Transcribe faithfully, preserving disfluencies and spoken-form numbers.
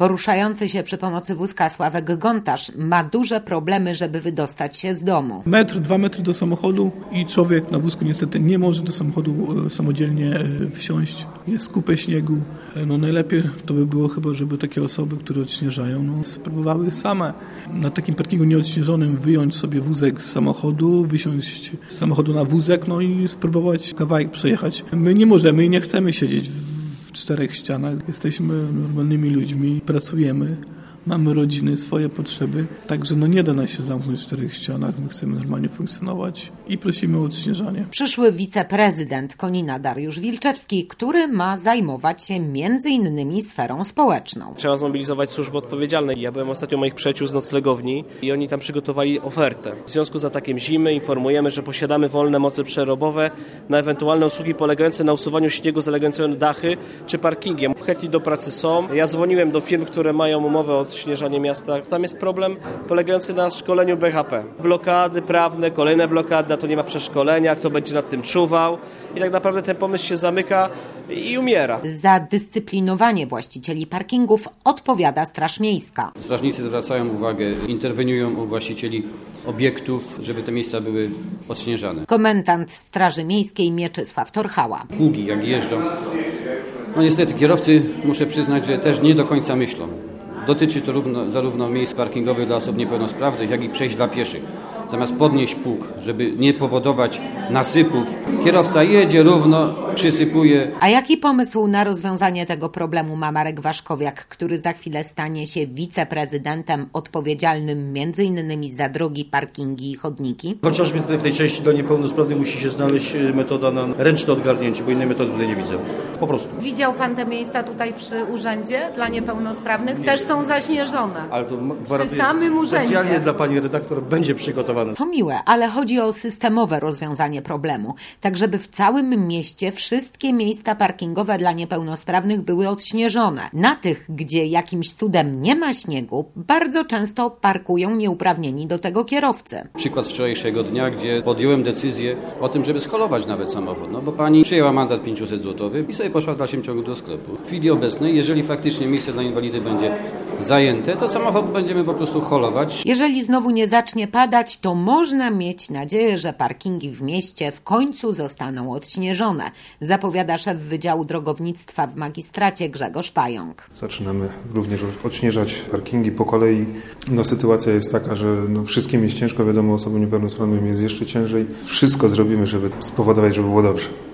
Poruszający się przy pomocy wózka Sławek Gontarz ma duże problemy, żeby wydostać się z domu. Metr, dwa metry do samochodu i człowiek na wózku niestety nie może do samochodu samodzielnie wsiąść. Jest kupę śniegu. No najlepiej to by było chyba, żeby takie osoby, które odśnieżają, no, spróbowały same na takim parkingu nieodśnieżonym wyjąć sobie wózek z samochodu, wysiąść z samochodu na wózek, no i spróbować kawałek przejechać. My nie możemy i nie chcemy siedzieć w czterech ścianach. Jesteśmy normalnymi ludźmi, pracujemy. Mamy rodziny, swoje potrzeby, także no nie da nam się zamknąć w czterech ścianach. My chcemy normalnie funkcjonować i prosimy o odśnieżanie. Przyszły wiceprezydent Konina Dariusz Wilczewski, który ma zajmować się między innymi sferą społeczną. Trzeba zmobilizować służby odpowiedzialne. Ja byłem ostatnio u moich przyjaciół z noclegowni i oni tam przygotowali ofertę. W związku z atakiem zimy informujemy, że posiadamy wolne moce przerobowe na ewentualne usługi polegające na usuwaniu śniegu zalegającego na dachy czy parkingiem. Chętni do pracy są. Ja dzwoniłem do firm, które mają umowę o odśnieżanie miasta. Tam jest problem polegający na szkoleniu B H P. Blokady prawne, kolejne blokady, na to nie ma przeszkolenia, kto będzie nad tym czuwał. I tak naprawdę ten pomysł się zamyka i umiera. Za dyscyplinowanie właścicieli parkingów odpowiada Straż Miejska. Strażnicy zwracają uwagę, interweniują u właścicieli obiektów, żeby te miejsca były odśnieżane. Komendant Straży Miejskiej Mieczysław Torchała. Pługi jak jeżdżą. No niestety kierowcy, muszę przyznać, że też nie do końca myślą. Dotyczy to równo, zarówno miejsc parkingowych dla osób niepełnosprawnych, jak i przejść dla pieszych. Zamiast podnieść pług, żeby nie powodować nasypów, kierowca jedzie równo, przysypuje. A jaki pomysł na rozwiązanie tego problemu ma Marek Waszkowiak, który za chwilę stanie się wiceprezydentem odpowiedzialnym między innymi za drogi, parkingi i chodniki? Chociażby tutaj w tej części dla niepełnosprawnych musi się znaleźć metoda na ręczne odgarnięcie, bo innej metody tutaj nie widzę. Po prostu. Widział pan te miejsca tutaj przy urzędzie dla niepełnosprawnych? Nie. Też są zaśnieżone. Ale to przy samym urzędzie. Specjalnie dla pani redaktor będzie przygotowane. To miłe, ale chodzi o systemowe rozwiązanie problemu, tak żeby w całym mieście wszystkie miejsca parkingowe dla niepełnosprawnych były odśnieżone. Na tych, gdzie jakimś cudem nie ma śniegu, bardzo często parkują nieuprawnieni do tego kierowcy. Przykład wczorajszego dnia, gdzie podjąłem decyzję o tym, żeby scholować nawet samochód, no bo pani przyjęła mandat pięćset złotych i sobie poszła w dalszym ciągu do sklepu. W chwili obecnej, jeżeli faktycznie miejsce dla inwalidy będzie zajęte, to samochód będziemy po prostu holować. Jeżeli znowu nie zacznie padać, to można mieć nadzieję, że parkingi w mieście w końcu zostaną odśnieżone, zapowiada szef Wydziału Drogownictwa w magistracie Grzegorz Pająk. Zaczynamy również odśnieżać parkingi po kolei. No, sytuacja jest taka, że no, wszystkim jest ciężko, wiadomo, osobom niepełnosprawnym jest jeszcze ciężej. Wszystko zrobimy, żeby spowodować, żeby było dobrze.